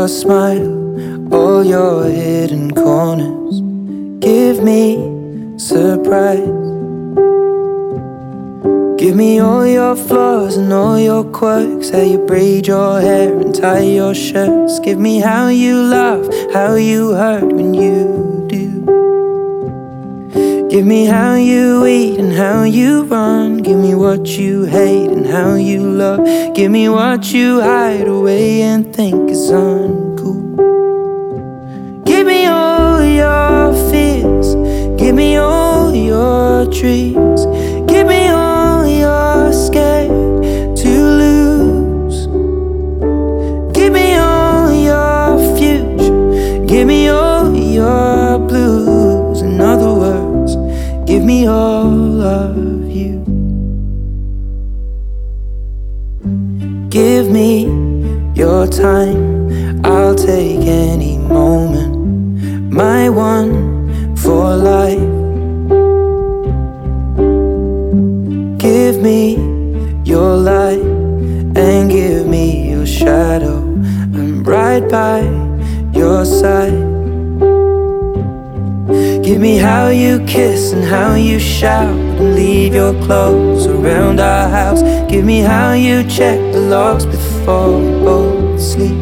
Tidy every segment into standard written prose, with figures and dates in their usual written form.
your smile, all your hidden corners. Give me surprise. Give me all your flaws and all your quirks, how you braid your hair and tie your shirts. Give me how you laugh, how you hurt when you do. Give me how you eat and how you run. Give me what you hate and how you love. Give me what you hide away and think is uncool. Give me all your fears. Give me all your dreams. Give me all you're scared to lose. Give me all your future. Give me all your blues. In other words, give me all of you. Give me your time. I'll take any moment, my one for life. Give me your light and give me your shadow. I'm right by your side. Give me how you kiss and how you shout and leave your clothes around our house. Give me how you check the locks before we both sleep.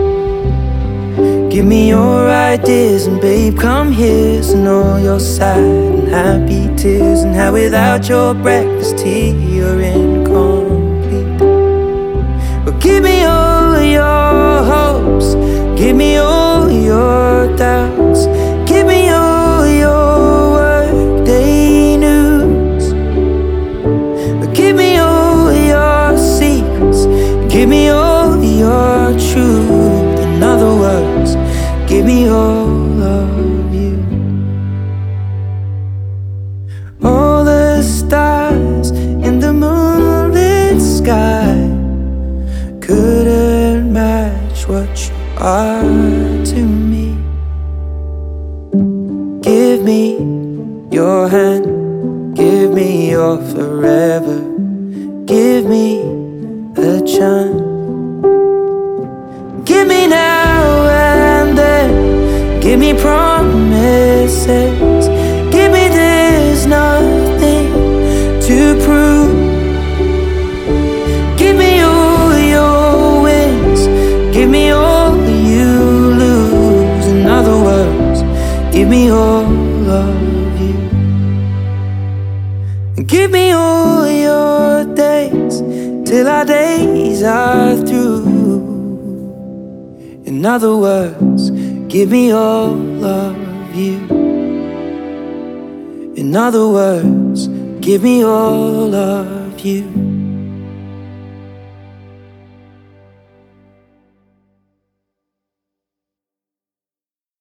Give me your ideas and babe, come here's and all your sad and happy tears. And how without your breakfast tea you're incomplete. But give me all your hopes. Give me all your doubts. Give me all your workday news. But give me all your secrets. Give me all your truth. In other words, give me all of you. All the stars in the moonlit sky couldn't match what you are to me. Give me your hand, give me your forever. Give me a chance. Give me now and then. Give me promises. Give me there's nothing to prove. Give me all your wins. Give me all you lose. In other words, give me all of you. Give me all your days till our days are through. In other words, give me all of you. In other words, give me all of you.